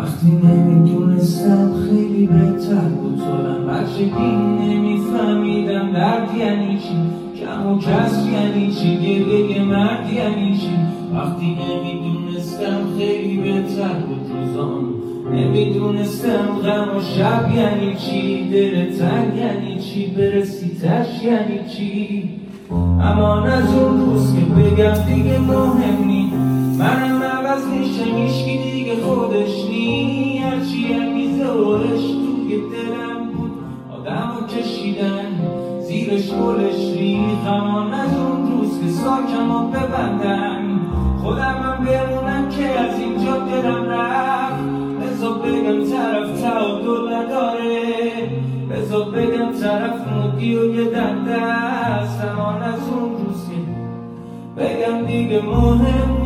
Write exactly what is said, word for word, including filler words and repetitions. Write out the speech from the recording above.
وقتی نمیدونستم خیلی بهتر بود طولم بچگی نمیفهمیدم درد یعنی چی، کم و کسر یعنی چی، گریه مرد یعنی چی. وقتی نمیدونستم خیلی بهتر بود روزام، نمیدونستم غم و شب یعنی چی، دل تنگ یعنی چی، برسی تش یعنی چی. اما از اون روز که بگم دیگه مهم نی، منم عوض میشه میشکی دیگه خودش نی. هرچی انگیزه و عشق توی دلم بود آدم رو کشیدن زیرش گلش ریخ. اما از اون روز که ساکم و ببندم خودم هم بمونم که از اینجا دلم رفت. بذار بگم طرف تعادل نداره، بذار بگم طرف مدی و یه دنده است. اما از اون روز که بگم دیگه مهم